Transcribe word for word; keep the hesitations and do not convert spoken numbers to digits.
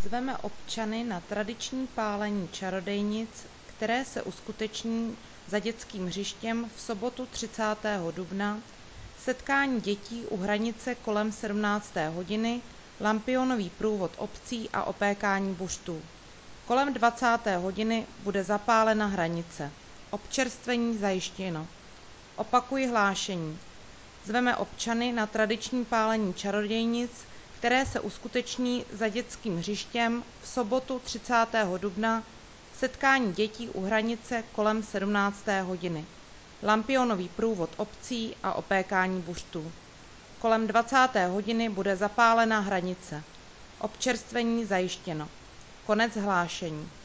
Zveme občany na tradiční pálení čarodějnic, které se uskuteční za dětským hřištěm v sobotu třicátého dubna, setkání dětí u hranice kolem sedmnácté hodiny, lampionový průvod obcí a opékání buštů. Kolem dvacáté hodiny bude zapálena hranice. Občerstvení zajištěno. Opakuji hlášení. Zveme občany na tradiční pálení čarodějnic, které se uskuteční za dětským hřištěm v sobotu třicátého dubna, setkání dětí u hranice kolem sedmnácté hodiny, lampionový průvod obcí a opékání buštů. Kolem dvacáté hodiny bude zapálena hranice. Občerstvení zajištěno. Konec hlášení.